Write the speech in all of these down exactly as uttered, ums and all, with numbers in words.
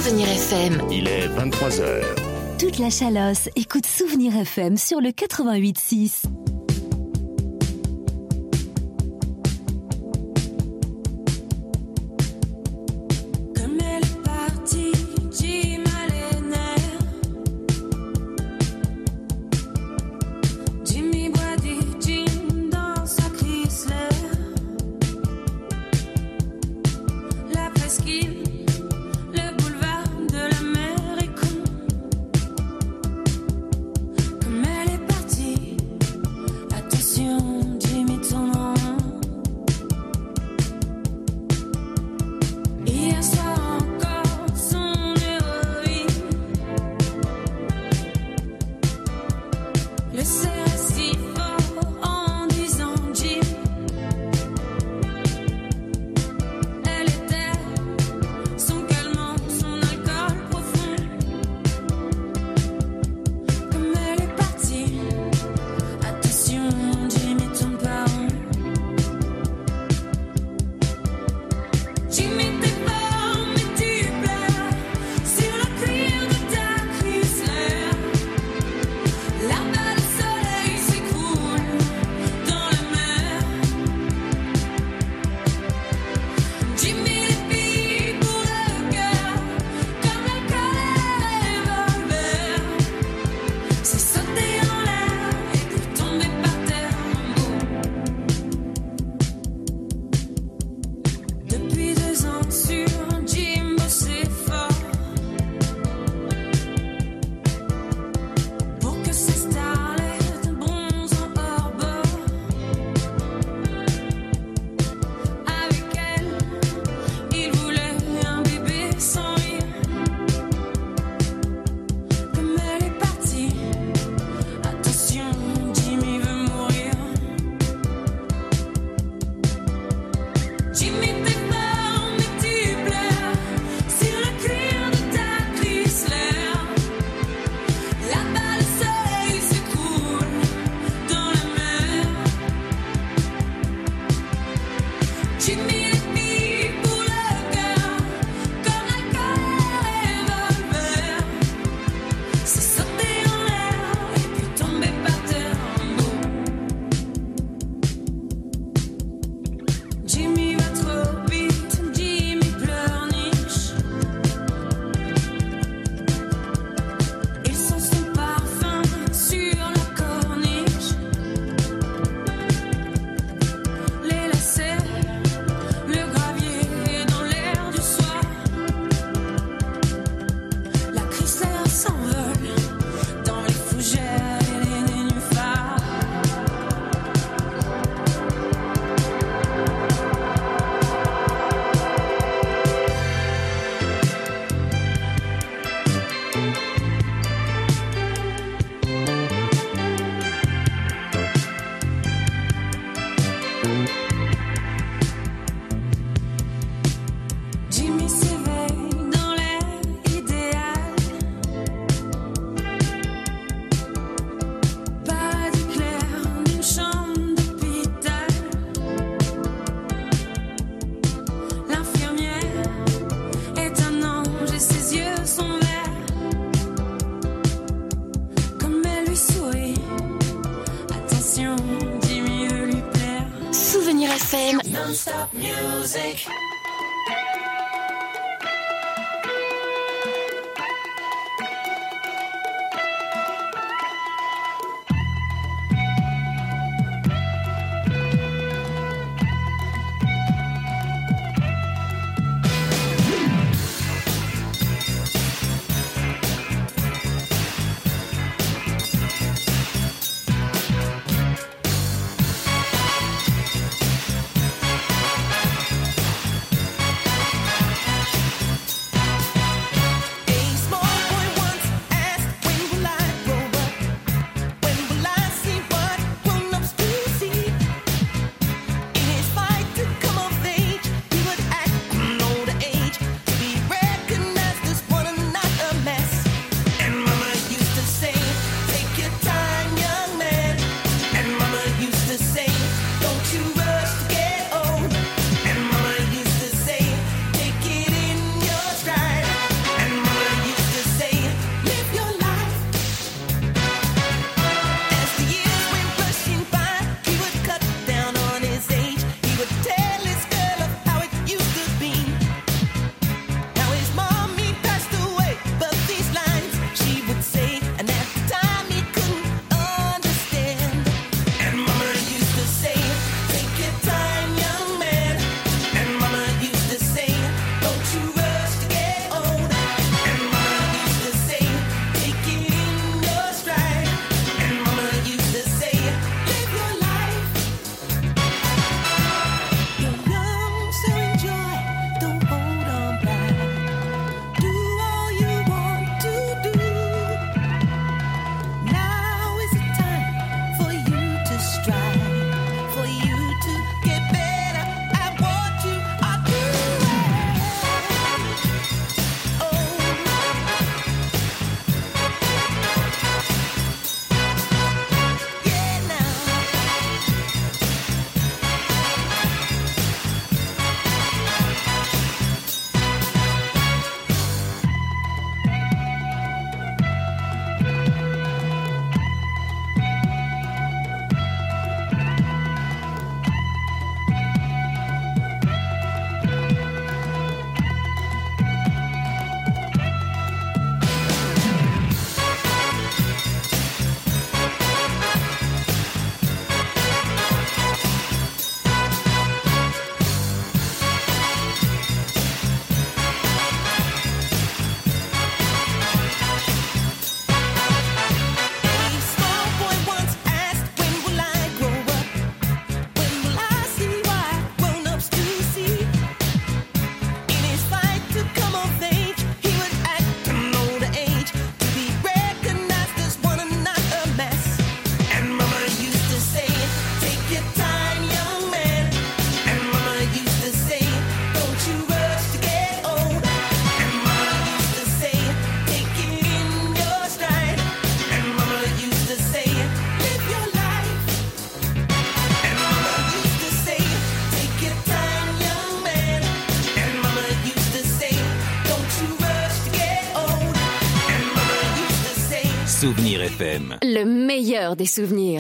Souvenir F M. Il est vingt-trois heures. Toute la Chalosse écoute Souvenir F M sur le quatre-vingt-huit six. F M. Non-stop music. Souvenir F M. Le meilleur des souvenirs.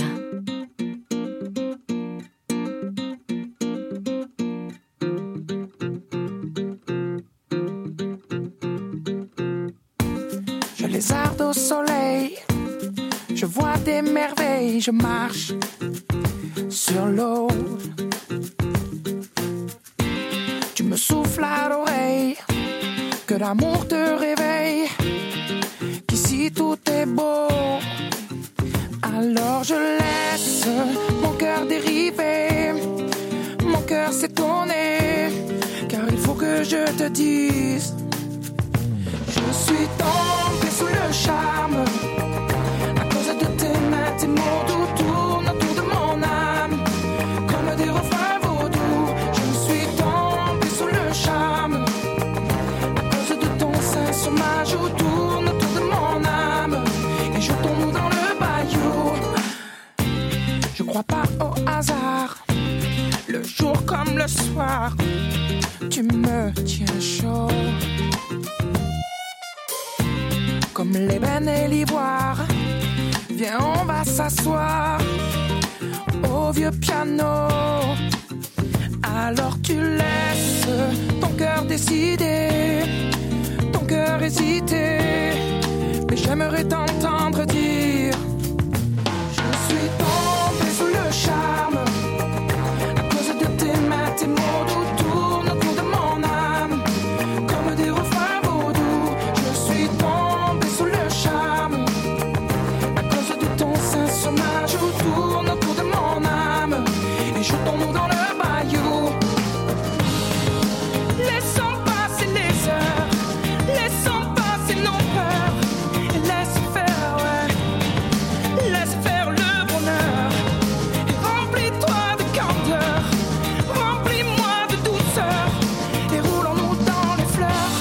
Je lézarde au soleil, je vois des merveilles, je marche sur l'eau. Tu me souffles à l'oreille, que l'amour te réveille, qu'ici tout est beau. Alors je laisse mon cœur dériver, mon cœur s'étonner, car il faut que je te dise, je suis tombée sous le charme, à cause de tes mains, tes mots doux tournent autour de mon âme, comme des refrains vaudous. Je suis tombée sous le charme, à cause de ton sein sur ma joue tourne autour de mon âme, et je tombe dans le bayou. Je crois pas au hasard, le jour comme le soir, tu me tiens chaud. Comme l'ébène et l'ivoire, viens on va s'asseoir au vieux piano. Alors tu laisses ton cœur décider, ton cœur hésiter, mais j'aimerais t'entendre dire, je suis tombée sous le charme, à cause de tes mains, tes mots doux tournent autour de mon âme, comme des refrains vaudous. Je suis tombée sous le charme, à cause de ton sein sur ma joue tourne autour de mon âme, et je tombe dans le bayou. Laissons passer les heures, laissons passer nos peurs, et laisse faire, ouais, laisse faire le bonheur, et remplis-toi de candeur, remplis-moi de douceur, et roulons-nous dans les fleurs.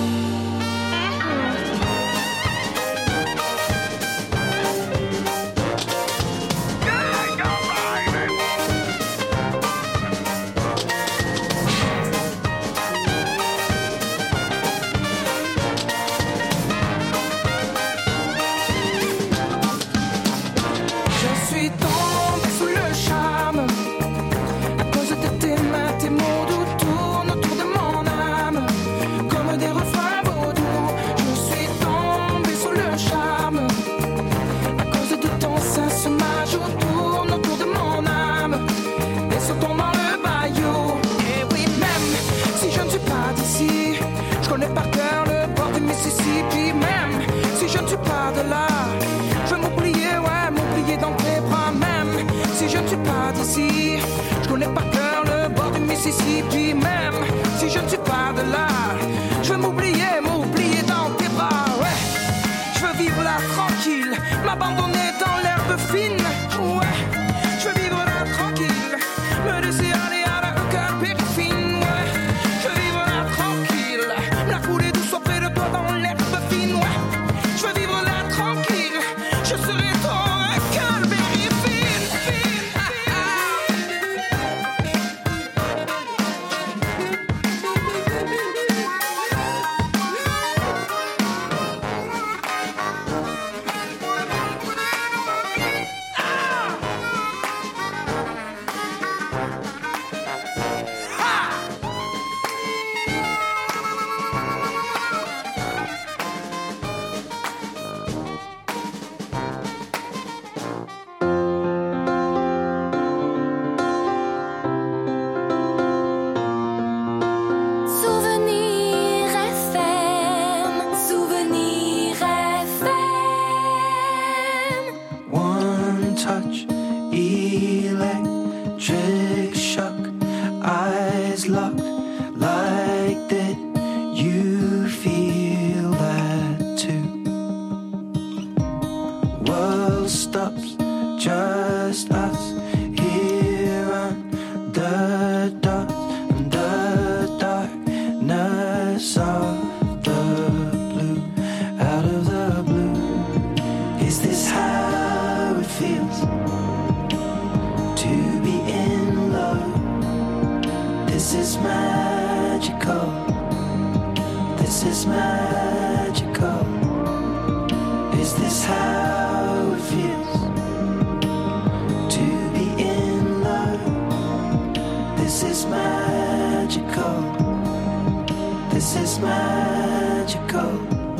Je suis tombée sous le charme, à cause de tes mains, tes mots doux tournent autour de mon âme, comme des refrains vaudous. Je suis tombée sous le charme, à cause de ton sein sur ma joue tourne autour de mon âme, et sautons dans le bayou. Et oui, même si je ne suis pas d'ici, je connais par cœur le bord du Mississippi. Même si je ne suis pas de là, je veux m'oublier, ouais, m'oublier dans tes bras. Même si je ne suis pas d'ici, je connais par cœur le bord du Mississippi. Même si je ne suis pas de là, je veux m'oublier, m'oublier dans tes bras, ouais. Je veux vivre là tranquille, m'abandonner dans l'herbe fine, ouais. Je veux vivre là tranquille, me laisser aller à la cœur périfine, ouais. Je veux vivre là tranquille, la couler douce auprès de toi dans l'herbe fine, ouais. Je veux vivre là tranquille, je serai ton cœur périfine, fine, ah, Souvenir F M, Souvenir F M. One touch, electric shock, eyes locked like that. You feel that too. World stops, just us here under dots, under darkness of the blue, out of the blue. Is this how it feels to be in love? This is magical. This is magical. Is this how it feels to be in love? This is magical. This is magical.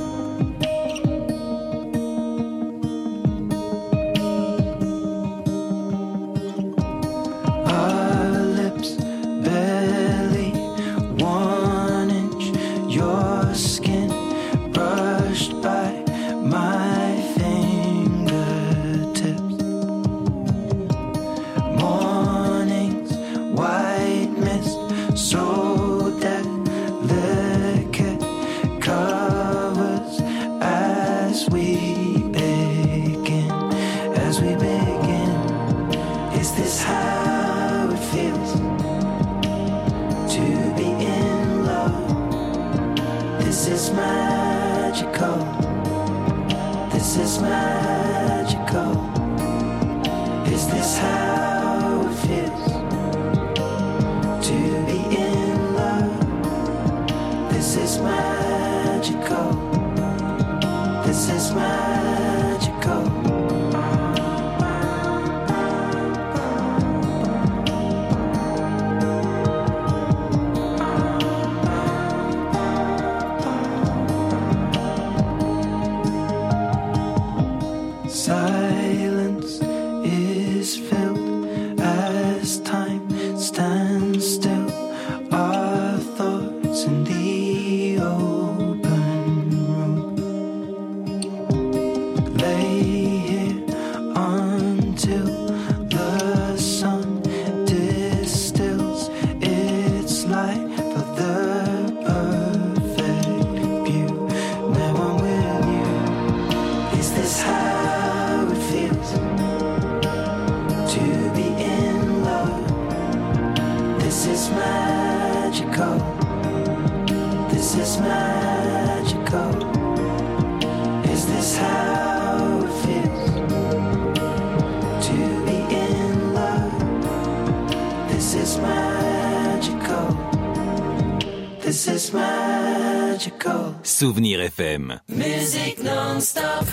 Souvenir F M. Musique non-stop.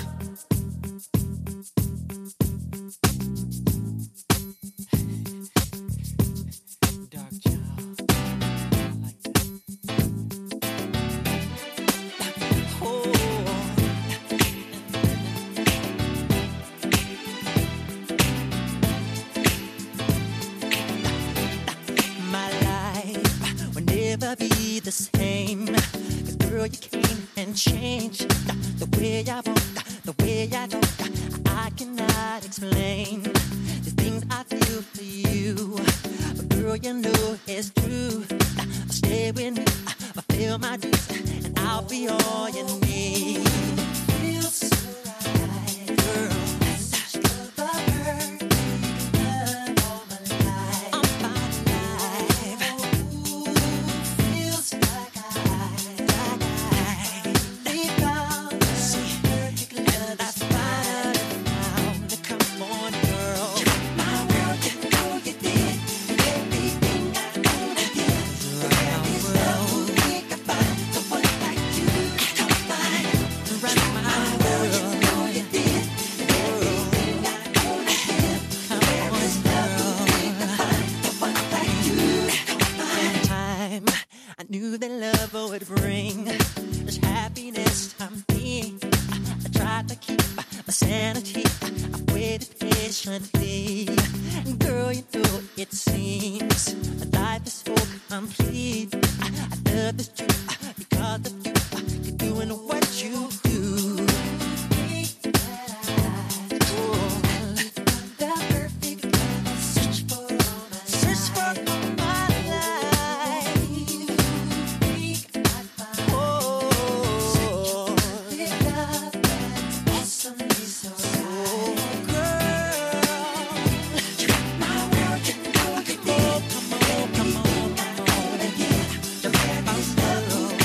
Come on, come on, come on.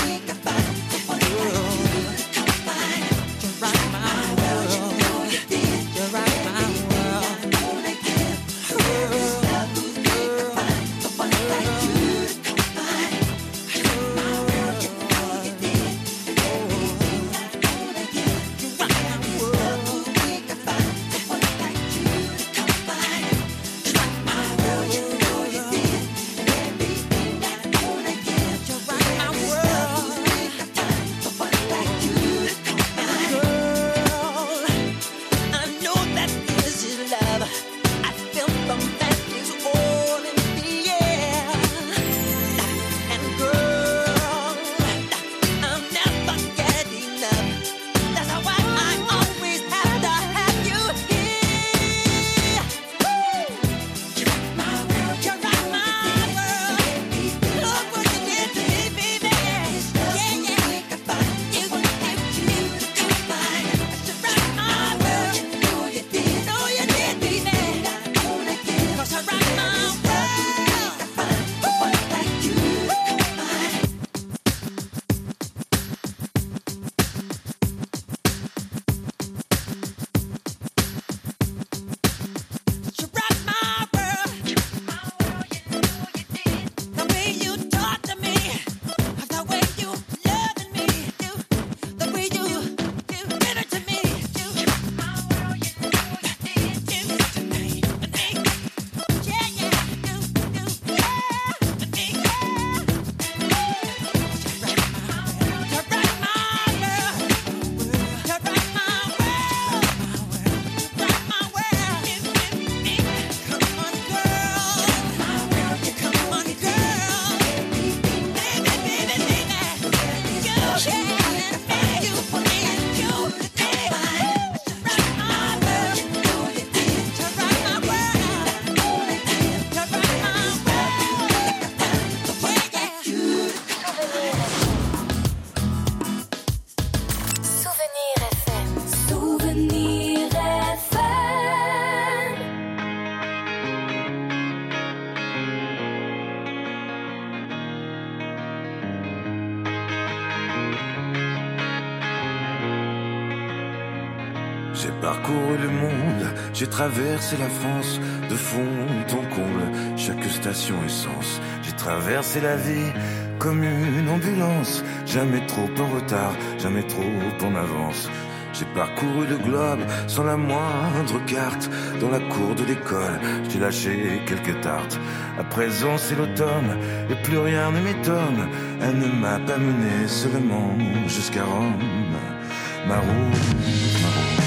J'ai parcouru le monde, j'ai traversé la France, de fond en comble, chaque station essence. J'ai traversé la vie comme une ambulance, jamais trop en retard, jamais trop en avance. J'ai parcouru le globe sans la moindre carte. Dans la cour de l'école, j'ai lâché quelques tartes. À présent c'est l'automne et plus rien ne m'étonne. Elle ne m'a pas mené seulement jusqu'à Rome. Ma route, ma route,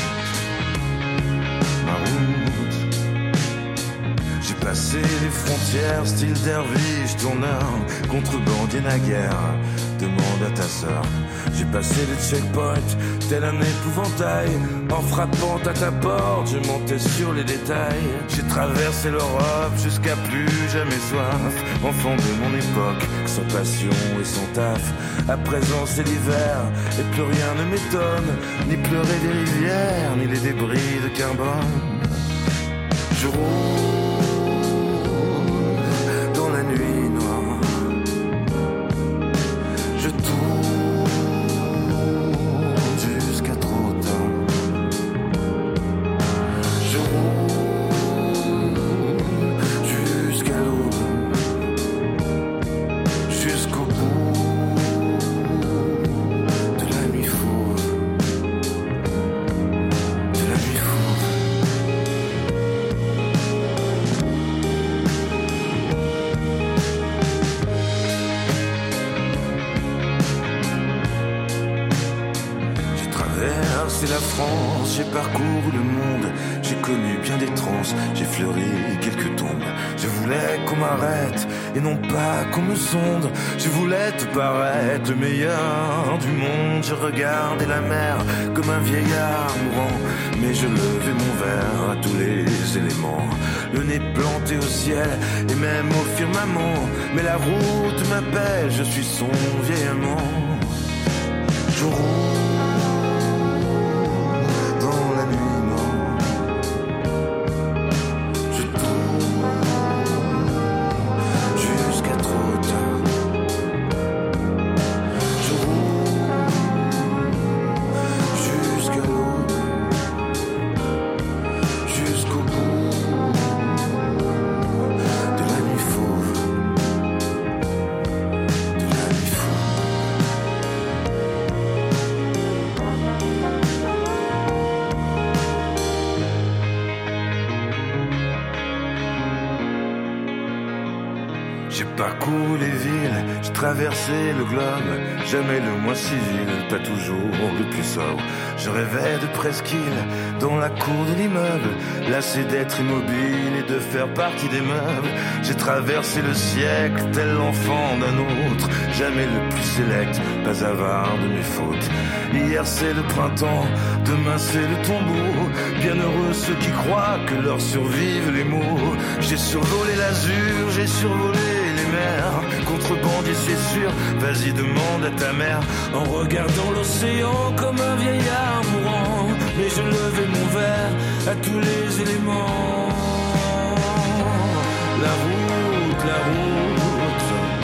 ma route. J'ai passé les frontières, style derviche, tourneur, contrebandier naguère. Demande à ta sœur. J'ai passé les checkpoints, tel un épouvantail. En frappant à ta porte, je montais sur les détails. J'ai traversé l'Europe jusqu'à plus jamais soif. Enfant de mon époque, sans passion et sans taf. À présent c'est l'hiver, et plus rien ne m'étonne. Ni pleurer des rivières, ni les débris de carbone. Je roule dans la nuit noire. Je tourne jusqu'à trop tard. Je roule jusqu'à l'aube, jusqu'au bout de la nuit fauve, de la nuit fauve. C'est la France, j'ai parcouru le monde, j'ai connu bien des transes, j'ai fleuri quelques tombes. Je voulais qu'on m'arrête et non pas qu'on me sonde. Je voulais te paraître le meilleur du monde. Je regardais la mer comme un vieillard mourant, mais je levais mon verre à tous les éléments. Le nez planté au ciel et même au firmament. Mais la route m'appelle, je suis son vieil amant. Je roule parcouru les villes, j'ai traversé le globe, jamais le moins civil, pas toujours le plus sobre. Je rêvais de presqu'île dans la cour de l'immeuble, lassé d'être immobile et de faire partie des meubles. J'ai traversé le siècle tel l'enfant d'un autre, jamais le plus sélect, pas avare de mes fautes. Hier c'est le printemps, demain c'est le tombeau. Bienheureux ceux qui croient que leur survivent les mots. J'ai survolé l'azur, j'ai survolé les mers. Contrebandier c'est sûr, vas-y demande à ta mère. En regardant l'océan comme un vieillard mourant, mais je levais mon verre à tous les éléments. La route, la route,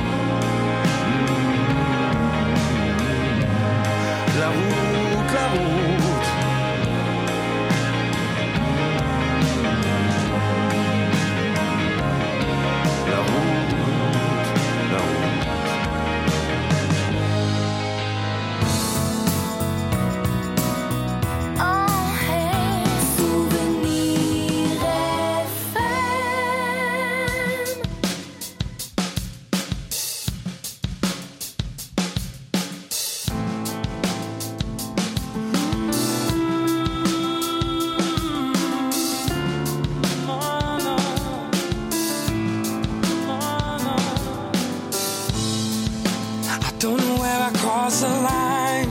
la route, la route. La route, la route. The line.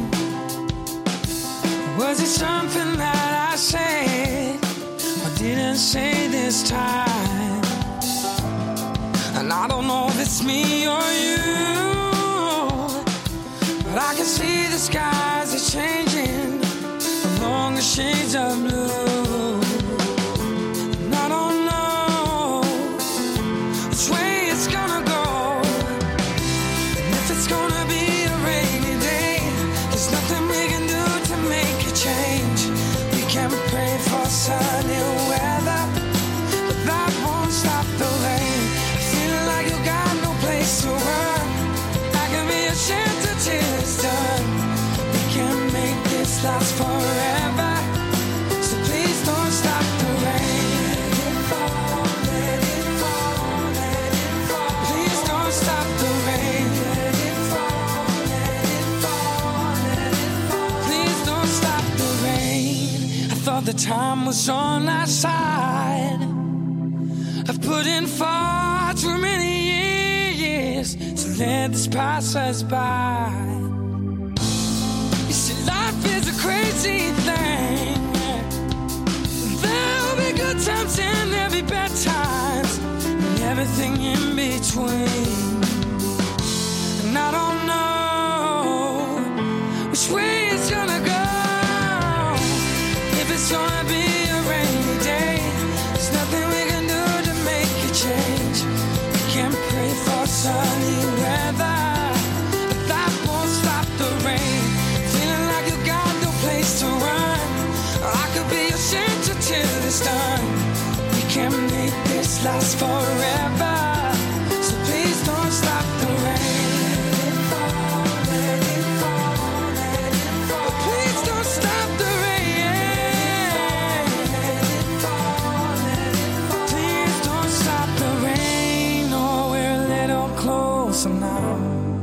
Was it something that I said or didn't say this time? And I don't know if it's me or you, but I can see the skies are changing along the shades of blue. And I don't know which way it's gonna go, and if it's gonna be nothing we can do to make a change. We can last forever. So please don't stop the rain. Let it fall, let it fall, let it fall. Please don't stop the rain. Let it fall, let it fall, let it fall. Please don't stop the rain. I thought the time was on our side. I've put in far too many years to let this pass us by. You see, life is a crazy thing. There'll be good times and there'll be bad times, and everything in between. And I don't know which way it's gonna go. If it's gonna be a rainy day, there's nothing we can do to make a change. We can pray for sunny weather, but that won't stop the rain. Feeling like you got no place to run, or I could be your shelter till it's done. We can make this last forever, so please don't stop the rain. Let it fall, let it fall, let it fall. Please don't stop the rain. Let it fall, let it fall. Please don't stop the rain. Oh, we're a little closer now.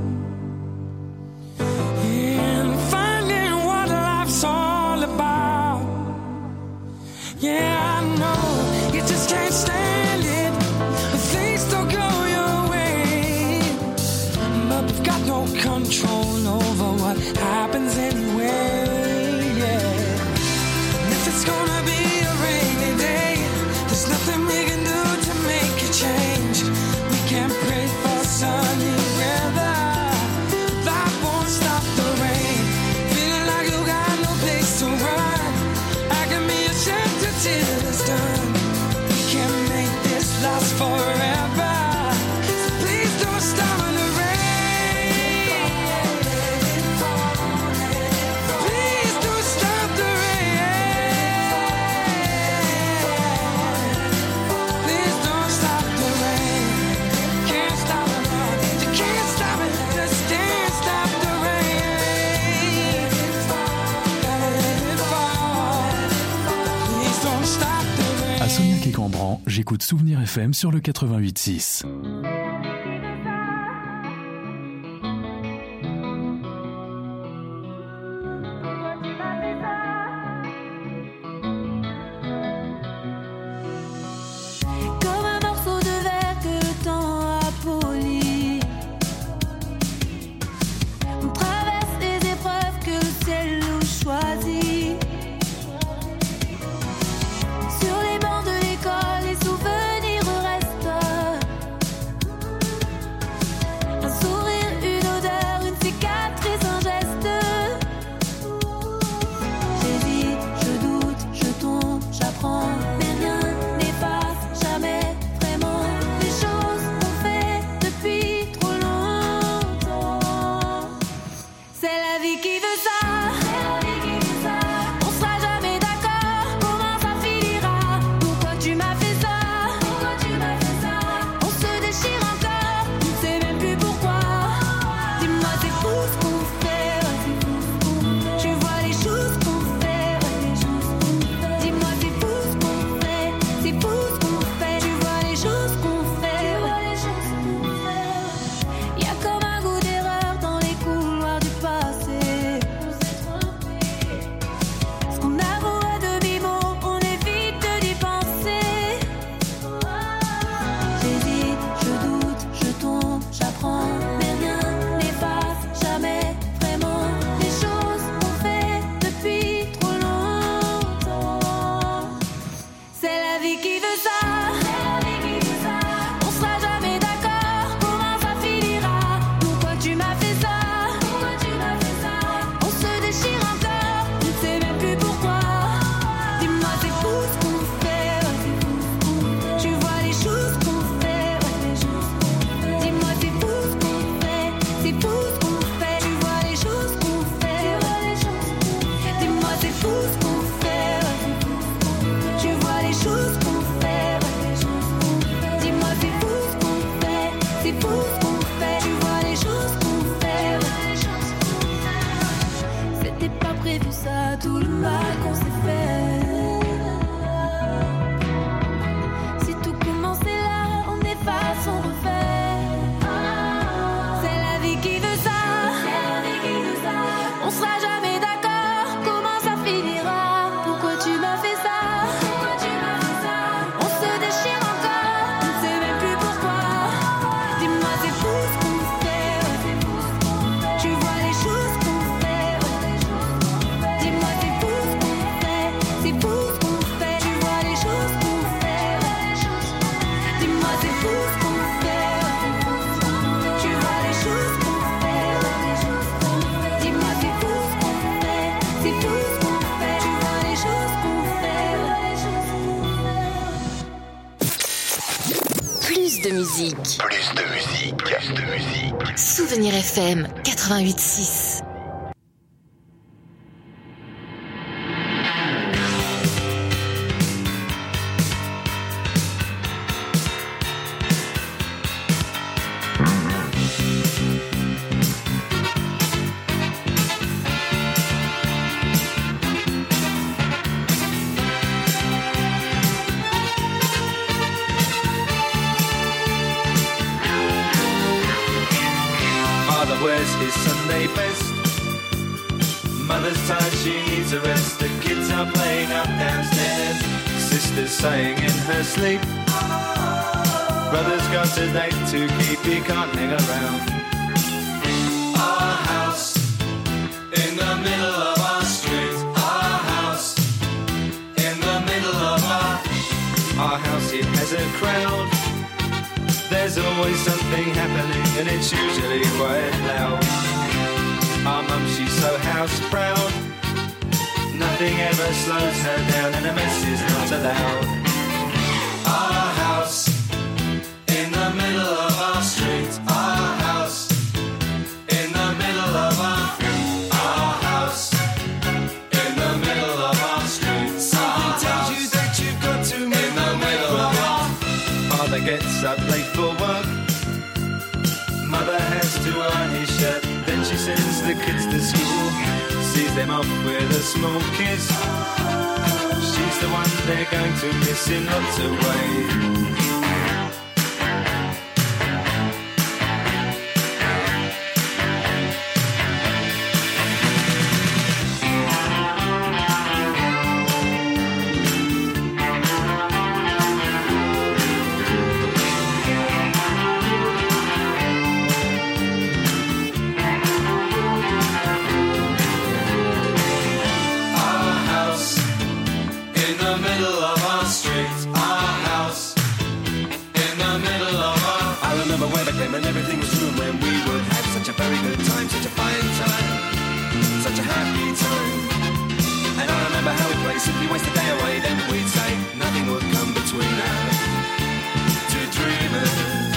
And finding what life's all about. Yeah, I know you just can't stand it. Things don't go your way, but we've got no control over what happens anyway. Yeah. And if it's gonna be a rainy day, there's nothing we can do to make a change. We can pray for sunny weather, that won't stop the rain. Feeling like you got no place to run, I can be a shelter till it's done. We can make this last forever, so please don't stop the rain. Please don't stop the rain. Please don't stop the rain. Can't stop it, you can't stop it, just can't stop the rain. Let it fall. Please don't stop the rain. À Sognac et Cambran, j'écoute Souvenir F M sur le quatre-vingt-huit six. Comme un morceau de verre que le temps a poli. On traverse les épreuves que le ciel nous choisit. Sur les bancs de l'école, les souvenirs restent. Un sourire, une odeur, une cicatrice, un geste. J'hésite, je doute, je tombe, j'apprends, mais rien n'efface jamais vraiment les choses qu'on fait depuis trop longtemps. C'est la vie qui veut ça. On sera jamais d'accord. Comment ça finira? Pourquoi tu m'as fait ça? Pourquoi tu m'as fait ça? On se déchire encore. On ne sait même plus pourquoi. Dis-moi c'est fou ce qu'on fait. Ouais, c'est fou ce qu'on fait. Tu vois les choses qu'on fait. Ouais, les choses qu'on fait. Dis-moi c'est fou ce qu'on fait. C'est fou ce qu'on fait. Tu vois les choses qu'on fait. Ouais, les choses qu'on fait. Y a comme un goût d'erreur dans les couloirs du passé. prévu ça, tout le mal qu'on s'est fait. Si tout commençait là, on efface, on refait. C'est la vie qui veut ça. On sera jamais d'accord. Comment ça finira? Pourquoi tu m'as fait ça? On se déchire encore. On ne sait même plus pourquoi. Dis-moi, c'est fou ce qu'on fait. Tu vois les choses qu'on fait. Dis-moi, c'est fou ce qu'on fait. C'est fou ce qu'on fait. Tu vois les choses qu'on fait. Dis-moi, c'est fou ce qu'on fait. Tu vois les choses qu'on fait. Dis-moi, c'est fou ce qu'on fait. C'est fou ce qu'on fait. Tu vois les choses qu'on fait. Plus de musique. Plus de musique. Plus de musique. Souvenir F M quatre-vingt-huit six. Father wears his Sunday best. Mother's tired, she needs a rest. The kids are playing up downstairs. Sister's sighing in her sleep. Brother's got a date to keep, he can't hang around. Our house in the middle of our street. Our house in the middle of our Our house, it has a crowd. There's always something happening and it's usually quite loud. Our mum, she's so house proud. Nothing ever slows her down and a mess is not allowed. Our house in the middle of our street. Our house in the middle of our Our house in the middle of our street. Something tells you that you've got to move in the middle of our Father gets up late for work. Mother has to iron his shirt. Then she sends the kids to school. Sees them off with a small kiss. She's the one they're going to miss in lots of ways. And everything was true when we would have such a very good time, such a fine time, such a happy time. And I remember how we played, simply waste the day away. Then we'd say nothing would come between us, two dreamers.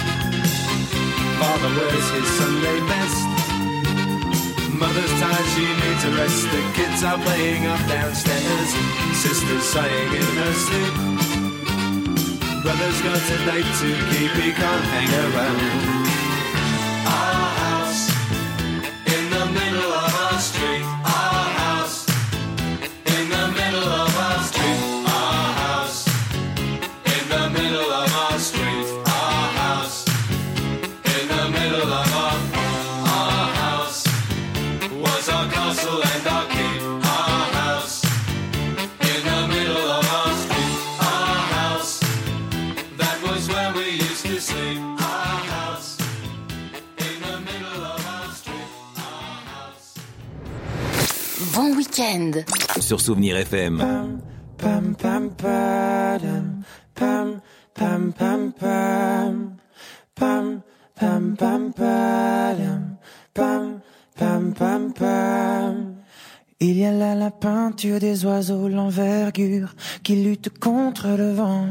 Father wears his Sunday best. Mother's tired, she needs a rest. The kids are playing up downstairs. Sister's sighing in her sleep. Brother's got a date to keep, he can't hang around. Our house in the middle of our street. Our house in the middle of our street. Our house in the middle of our street. Our house in the middle of our Our house was our castle and our keep. Our house in the middle of our street. Our house, that was where we used to sleep. Our house in the middle of our street. Our house. Bon week-end sur Souvenir F M. Pam pam padam, pam pam pam pam, pam pam pam padam, pam pam pam pam. Il y a là la peinture des oiseaux, l'envergure qui lutte contre le vent.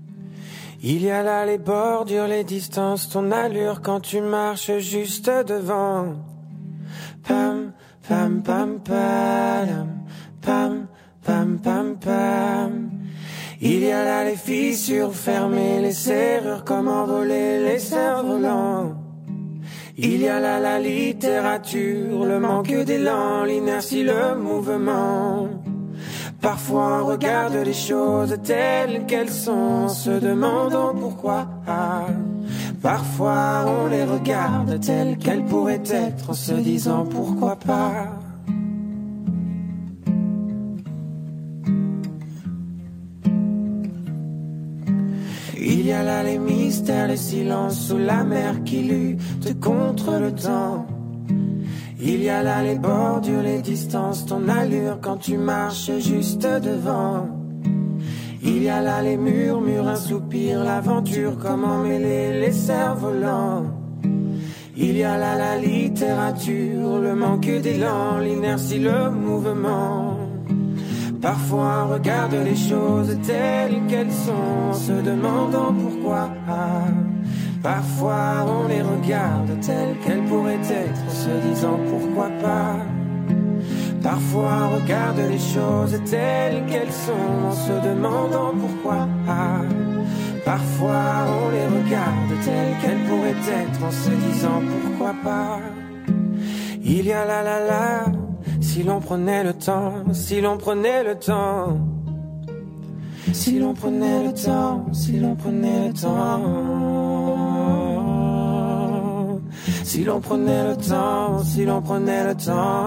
Il y a là les bordures, les distances, ton allure quand tu marches juste devant. Pam pam pam padam, pam pam pam pam. Il y a là les fissures fermées, les serrures, comment voler les cerfs-volants. Il y a là la littérature, le manque d'élan, l'inertie, le mouvement. Parfois on regarde les choses telles qu'elles sont, en se demandant pourquoi. Parfois on les regarde telles qu'elles pourraient être, en se disant pourquoi pas. Il y a là les mystères, les silences sous la mer qui luttent contre le temps. Il y a là les bordures, les distances, ton allure quand tu marches juste devant. Il y a là les murmures, un soupir, l'aventure, comment mêler les cerfs-volants. Il y a là la littérature, le manque d'élan, l'inertie, le mouvement. Parfois on regarde les choses telles qu'elles sont, en se demandant pourquoi. Parfois on les regarde telles qu'elles pourraient être, en se disant pourquoi pas. Parfois on regarde les choses telles qu'elles sont, en se demandant pourquoi. Parfois on les regarde telles qu'elles pourraient être, en se disant pourquoi pas. Il y a la la la, si l'on prenait le temps, si l'on prenait le temps. Si l'on prenait le temps, si l'on prenait le temps. Si l'on prenait le temps, si l'on prenait le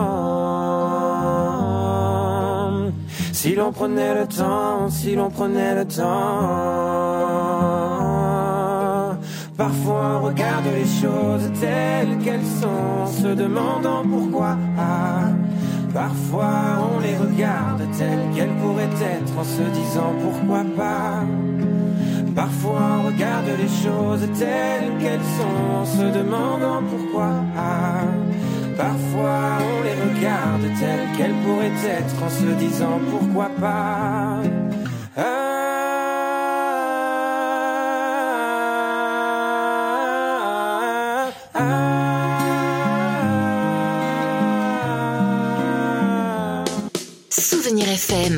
temps. Si l'on prenait le temps, si l'on prenait le temps. Parfois on regarde les choses telles qu'elles sont, en se demandant pourquoi. Parfois on les regarde telles qu'elles pourraient être, en se disant pourquoi pas. Parfois on regarde les choses telles qu'elles sont, en se demandant pourquoi. Parfois on les regarde telles qu'elles pourraient être, en se disant pourquoi pas. Ah, ah, ah. Souvenir F M.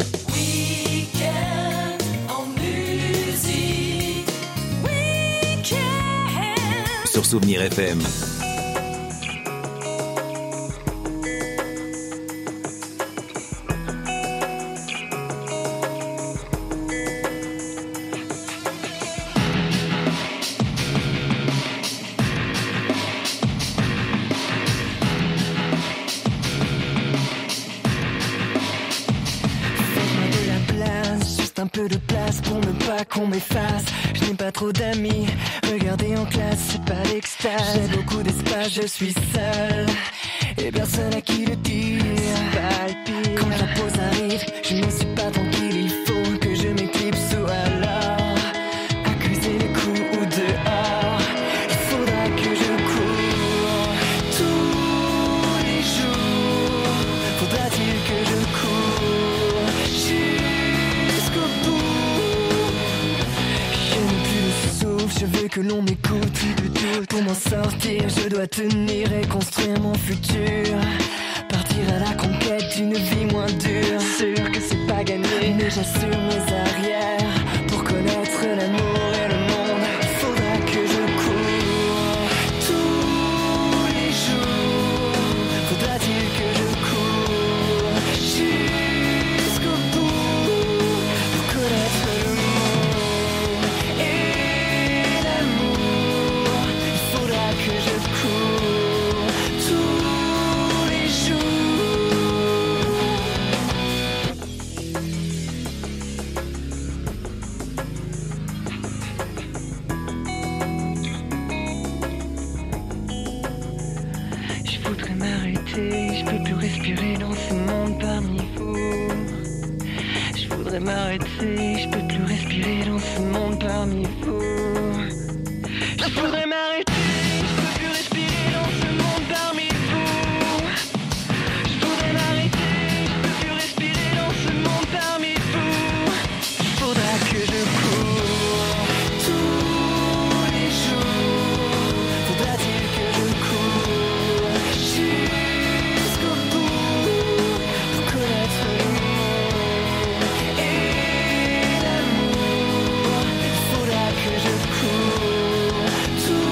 Sur Souvenir F M. Faites-moi de la place, juste un peu de place pour ne pas qu'on m'efface. Je n'ai pas trop d'amis. Regardez en classe, c'est pas l'extase. J'ai beaucoup d'espace, je suis seul et personne à qui le dire. Quand la pause arrive, je ne suis pas tranquille. Il faut que je m'éclipse ou alors accuser les coups ou dehors. Il faudra que je cours tous les jours. Faudra-t-il que je cours jusqu'au bout? Je n'ai plus de souffle, je veux que l'on m'écoute. Pour m'en sortir, je dois tenir et construire mon futur. Partir à la conquête d'une vie moins dure. Sûr que c'est pas gagné, mais j'assure mes arrières. Pour connaître l'amour et le monde, il faudra que je cours tous les jours. Faudra-t-il que je cours jusqu'au bout pour connaître le monde et l'amour? Il faudra que je cours tous les jours. Je voudrais m'arrêter, je peux plus respirer dans ce monde parmi vous. Je voudrais m'arrêter, je peux plus respirer dans ce monde parmi vous. Je voudrais m'arrêter, je peux plus respirer dans ce monde parmi vous. Je voudrais m'arrêter, je peux plus respirer dans ce monde parmi vous. Il faudra que je cours tous les jours. Faudra-t-il que je cours jusqu'au bout pour connaître le monde et l'amour? Il faudra que je cours tous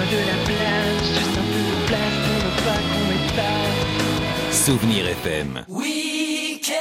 Laisse-moi de la place, juste un peu de place pour ne pas qu'on m'épargne. Souvenir F M. Weekend.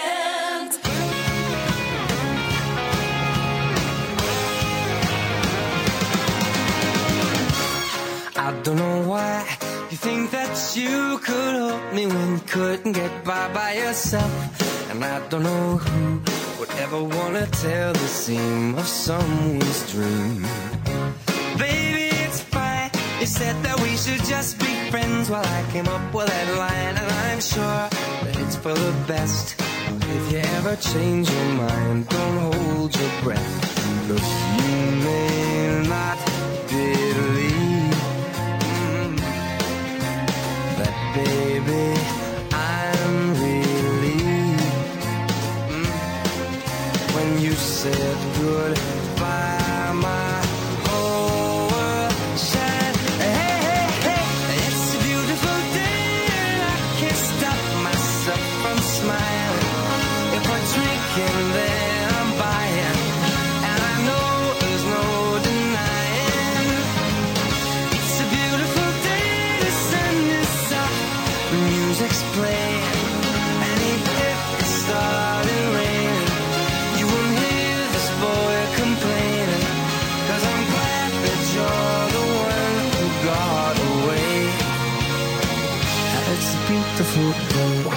I don't know why you think that you could help me when you couldn't get by by yourself. And I don't know who would ever wanna tell the seam of someone's dream. Baby, it's fine. You said that we should just be friends while I came up with that line. And I'm sure that it's for the best. But if you ever change your mind, don't hold your breath. Look, you may not believe mm, that, baby, I'm relieved mm, when you said goodbye, my whole world shined. Hey, hey, hey, it's a beautiful day and I can't stop myself from smiling. If we're drinking, then I'm buying, and I know there's no denying. It's a beautiful day, the sun is up, the music's playing, and even if it started raining, you wouldn't hear this boy complaining, 'cause I'm glad that you're the one who got away. It's a beautiful day.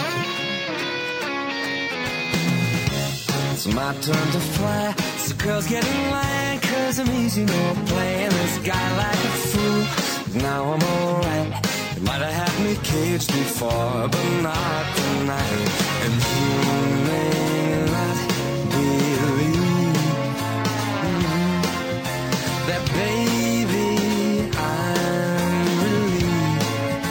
It's my turn to fly, so girls get in line, 'cause I'm easy, no playing this guy like a fool. Now I'm alright, you might have had me caged before, but not tonight. And you may not believe mm, that, baby, I'm relieved.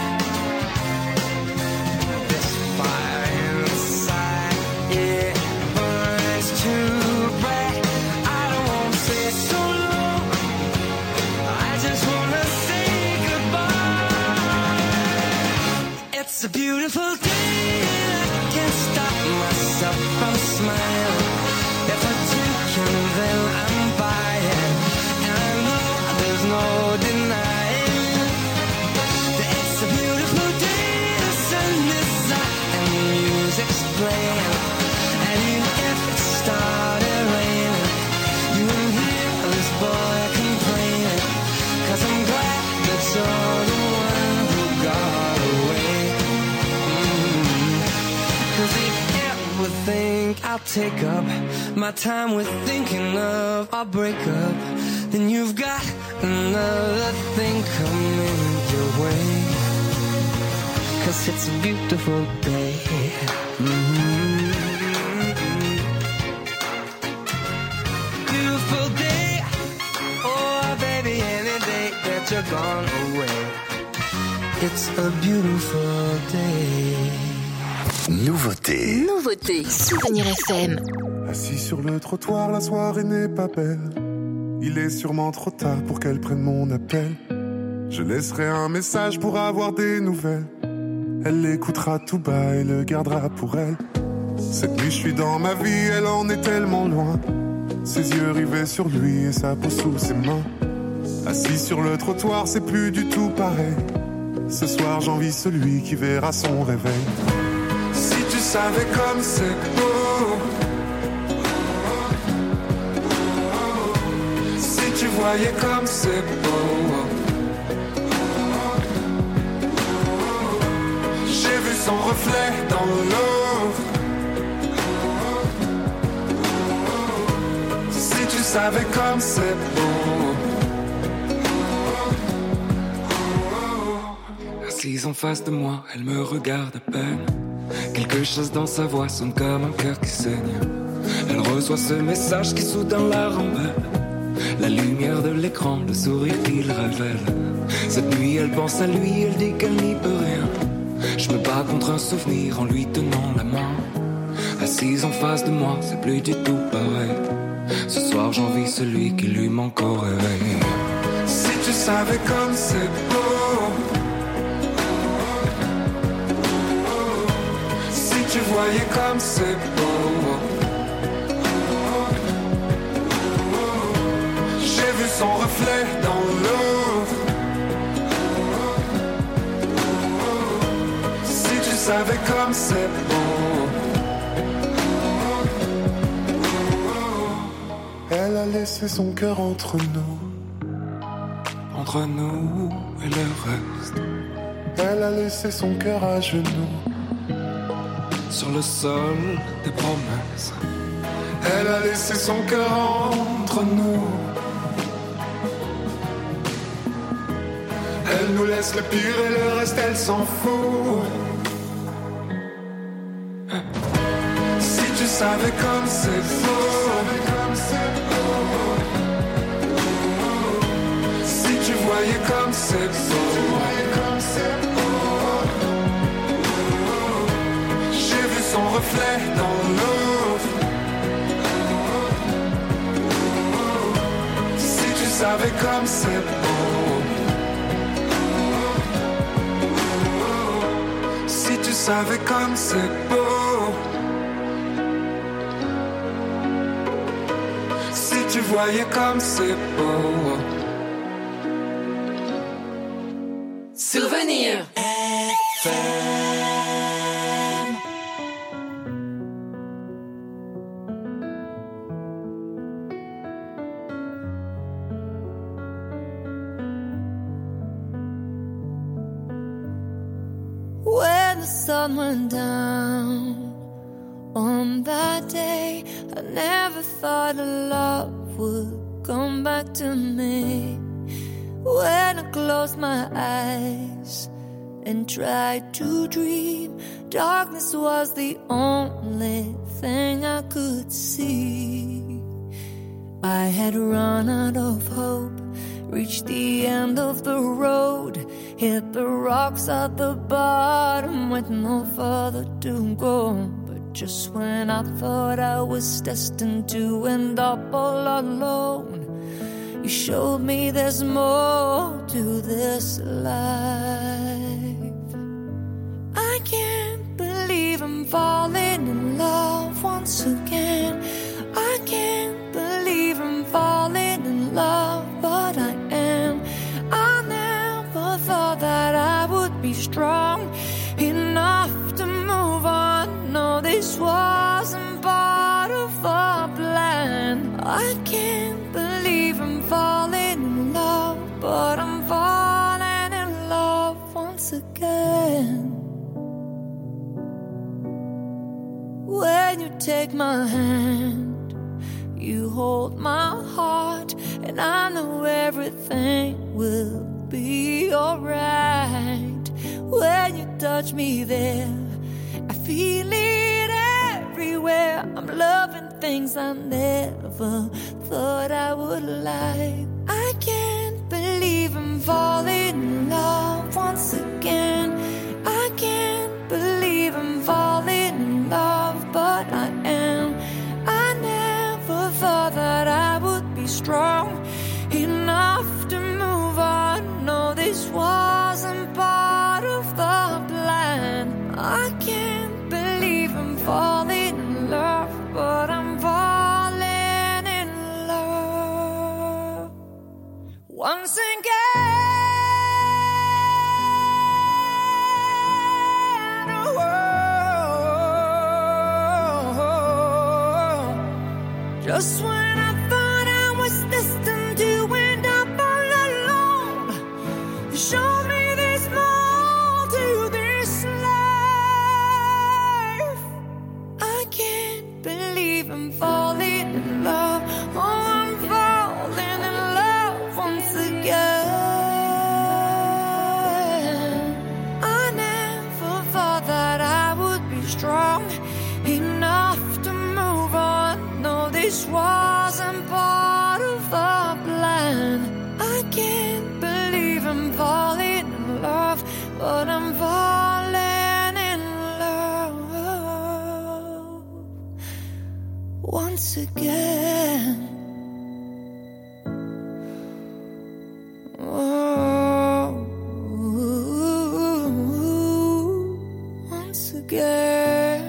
This fire inside, it burns too bright. I don't wanna stay so long, I just wanna say goodbye. It's a beautiful day and I can't stop myself from smiling. If I drink and then I'm buying, and I know there's no denying that it's a beautiful day, the sun is up and the music's playing, and even if it started raining, you wouldn't hear this boy complaining, 'cause I'm glad that you're the one who got away. Mm. 'Cause if you ever think I'll take up my time with thinking of our breakup, then you've got another thing coming your way. 'Cause it's a beautiful day. Mm-hmm. Beautiful day. Oh, baby, any day that you're gone away. It's a beautiful day. Nouveauté. Nouveauté. Souvenir F M. Assis sur le trottoir, la soirée n'est pas belle. Il est sûrement trop tard pour qu'elle prenne mon appel. Je laisserai un message pour avoir des nouvelles. Elle l'écoutera tout bas et le gardera pour elle. Cette nuit je suis dans ma vie, elle en est tellement loin. Ses yeux rivés sur lui et sa peau sous ses mains. Assis sur le trottoir, c'est plus du tout pareil. Ce soir j'envie celui qui verra son réveil. Si tu savais comme c'est beau, si tu voyais comme c'est beau, j'ai vu son reflet dans l'eau. Si tu savais comme c'est beau. Assise en face de moi, elle me regarde à peine. Quelque chose dans sa voix sonne comme un cœur qui saigne. Elle reçoit ce message qui soudain la rembelle. La lumière de l'écran, le sourire qu'il révèle. Cette nuit elle pense à lui, elle dit qu'elle n'y peut rien. Je me bats contre un souvenir en lui tenant la main. Assise en face de moi, c'est plus du tout pareil. Ce soir j'envie celui qui lui manque au réveil. Si tu savais comme c'est beau, si tu voyais comme c'est beau, j'ai vu son reflet dans l'eau. savais comme c'est beau. Elle a laissé son cœur entre nous, entre nous et le reste. Elle a laissé son cœur à genoux, sur le sol des promesses. Elle a laissé son cœur entre nous. Elle nous laisse le pire et le reste elle s'en fout. Si tu savais comme c'est beau, si tu voyais comme c'est beau, j'ai vu son reflet dans l'eau. Si tu savais comme c'est beau, si tu savais comme c'est beau, si tu voyais comme c'est beau. Souvenir F M. When the sun went down on that day, I never thought a love would come back to me. When I closed my eyes and tried to dream, darkness was the only thing I could see. I had run out of hope, reached the end of the road, hit the rocks at the bottom with no further to go. But just when I thought I was destined to end up all alone, you showed me there's more to this life. I can't believe I'm falling in love once again. I can't believe I'm falling in love, but I am. I never thought that I would be strong enough to move on. No, this wasn't part of the plan. I can't believe I'm falling in love, but I'm falling in love once again. When you take my hand, you hold my heart, and I know everything will be alright. When you touch me there, I feel it everywhere. I'm loving things I never thought I would like. I can't believe I'm falling in love once again. I can't believe I'm falling in love, but I am. I never thought that I would be strong enough to move on. No, this wasn't part of the plan. I can't believe I'm falling in love, but I'm falling in love once again. Oh, just when I thought I was destined to end up all alone, you showed me there's more to this life. I can't believe I'm falling in love. Oh, I'm falling in love once again. I never thought that I would be strong enough to move on. No, this wasn't part of the plan. I can't believe I'm falling in love, but I'm falling in love once again. Oh, once again.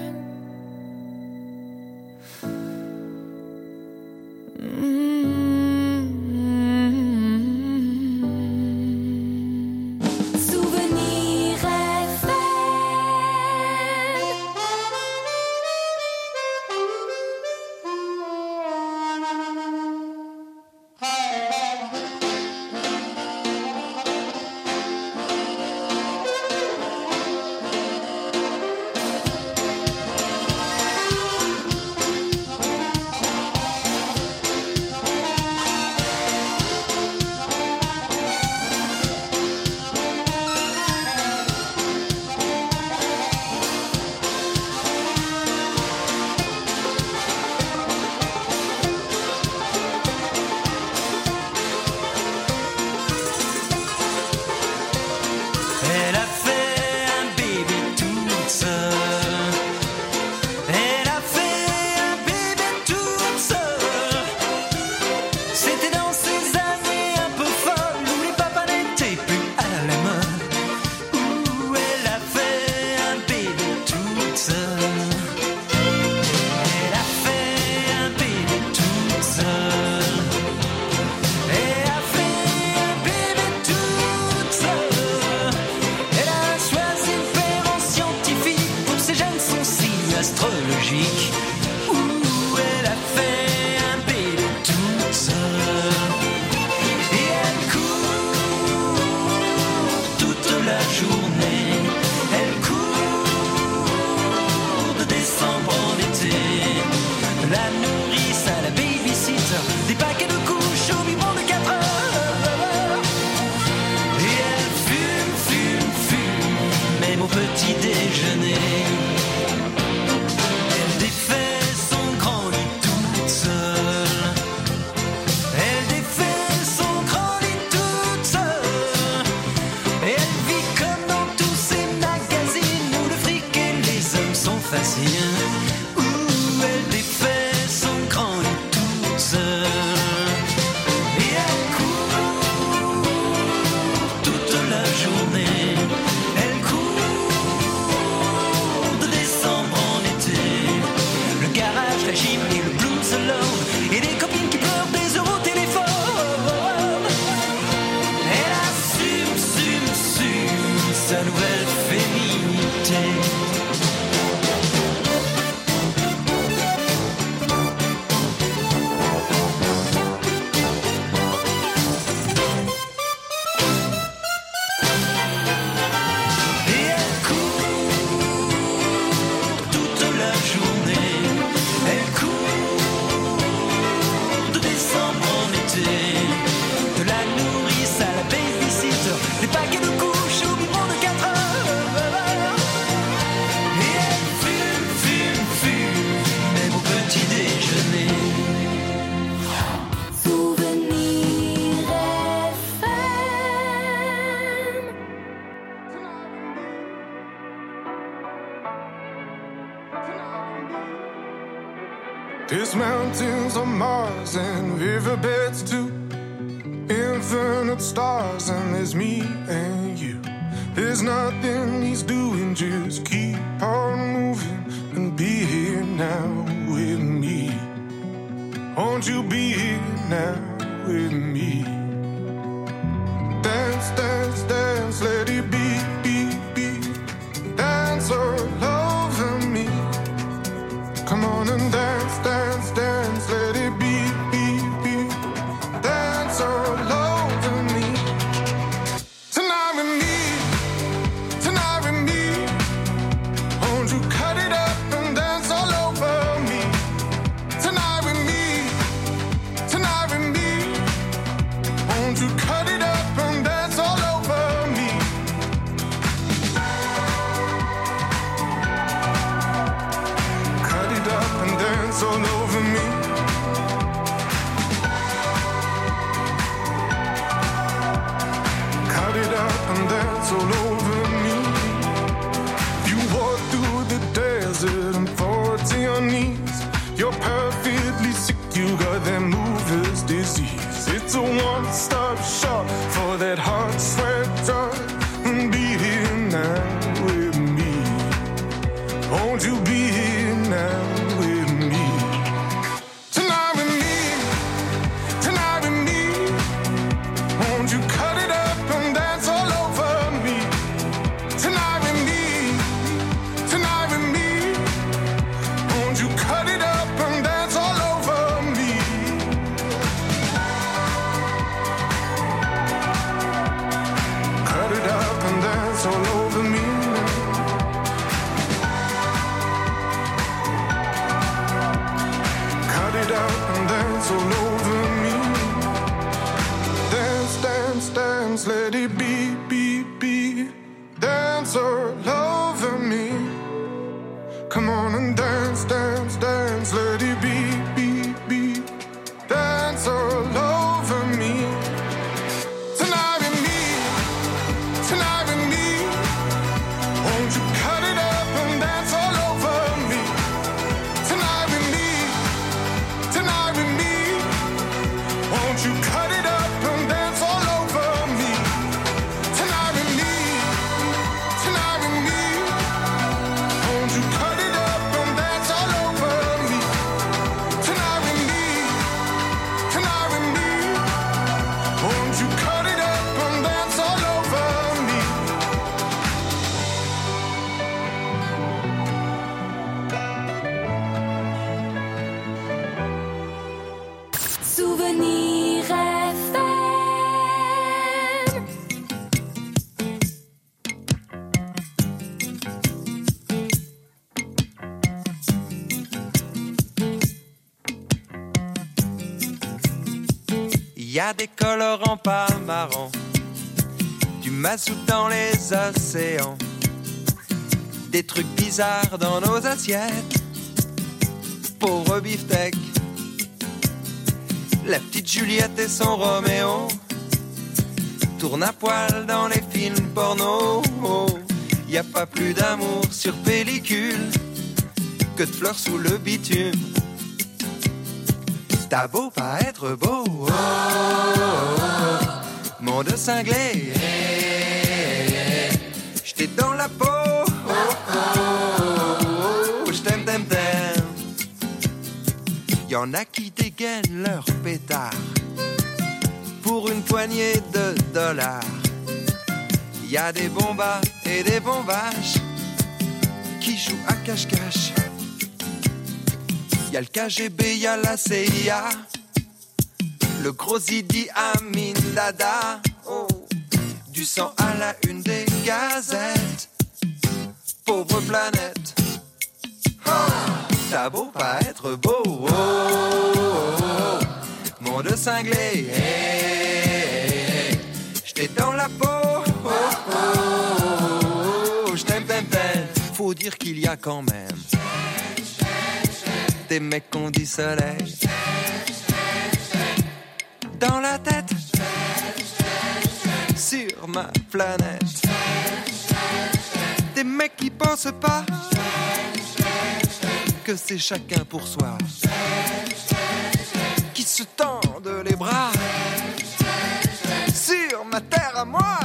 Souvenir F M. Elle a fait un bébé toute seule. Elle a fait un bébé toute seule. C'était dans ces années un peu folles où les papas n'étaient plus à la mode. Où elle a fait un bébé toute seule. Elle a fait un bébé toute seule. Elle a fait un bébé toute seule. Elle a choisi le père en scientifique pour ses gènes son signe astrologique. Ouh, elle a fait un bébé toute seule. Et elle court toute la journée. Elle court de décembre en été. De la nourrice à la babysitter, des paquets de couches au biberon de quatre heures. Et elle fume, fume, fume, même au petit déjeuner. Elle défait son grand lit toute seule. Elle défait son grand lit toute seule. Et elle vit comme dans tous ces magazines où le fric et les hommes sont faciles. Où elle défait son grand lit toute seule. Et elle court toute la journée. Elle court de décembre en été. Le garage, la gym et le blues alone. Et des copines qui pleurent des euros téléphone. Elle assume, assume, assume sa nouvelle féminité. Et elle court toute la journée. Elle court de décembre en été. De la nourrice à la babysitter, des paquets de couches au biberon de quatre heures. Et elle fume, fume, fume, même au petit déjeuner. Souvenir F M. There's mountains on Mars and riverbeds too. Infinite stars and there's me and you. There's nothing he's doing, just keep on moving and be here now with me. Won't you be here now with me? Dance, dance, dance, let it be, be, be. Dance all over me. Come on and dance, dance, dance, let it be, be, be. Dance all over me. Tonight with me, tonight with me. Won't you cut it up and dance all over me? Tonight with me, tonight with me. Won't you cut it up and dance all over me? Cut it up and dance all over me. Cut it up and dance all over me. You walk through the desert and fall to your knees. You're perfectly sick, you got that mover's disease. It's a one-stop shop for that hot sweat drug. Be here now with me. Won't you be here now with me? Tonight with me, tonight with me. Won't you cut it up and dance all over me? y a des colorants pas marrants, du mazout dans les océans, des trucs bizarres dans nos assiettes. Pauvre beefsteak, la petite Juliette et son Roméo tournent à poil dans les films porno. Y a pas plus d'amour sur pellicule que de fleurs sous le bitume. T'as beau pas être beau, oh, oh, oh, monde cinglé, j'étais dans la peau, oh, oh, oh, j't'aime, t'aime, t'aime. Y'en a qui dégainent leur pétard pour une poignée de dollars. Y a des bombas et des bombaches qui jouent à cache-cache. Y'a le K G B, y'a la C I A, le gros Idi Amin Dada. Oh, du sang à la une des gazettes. Pauvre planète. Oh, t'as beau pas être beau, oh, oh, oh, monde cinglé, hey, j'étais dans la peau, oh, oh, oh, j't'aime, t'aime, t'aime. Faut dire qu'il y a quand même des mecs qu'on dit soleil dans la tête sur ma planète. Des mecs qui pensent pas que c'est chacun pour soi, qui se tendent les bras sur ma terre à moi.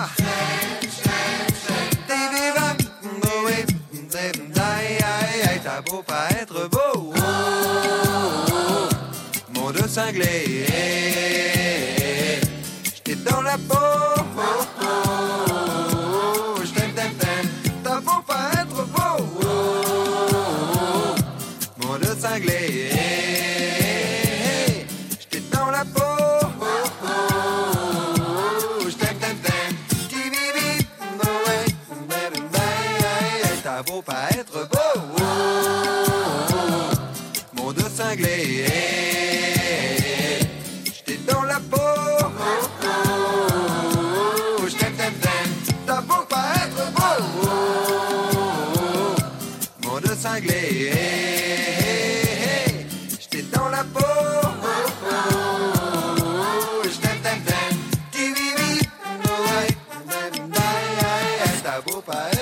T'as beau pas être beau, oh, oh, oh, monde cinglé, j'étais dans la peau, oh, oh, oh, j't'aime, t'aime, t'aime. T'as beau pas être beau, oh, oh, oh, monde cinglé, j'étais dans la peau, oh, oh, oh, j't'aime, t'aime, t'aime. T'as beau pas être beau, cinglé, j'étais dans la peau, oh, oh, oh, j't'aime, t'aime, t'aime. T'as beau pas être beau, oh, oh, monde cinglé, j'étais dans la peau, oh, oh, oh, j't'aime, t'aime, t'aime. T'as beau pas être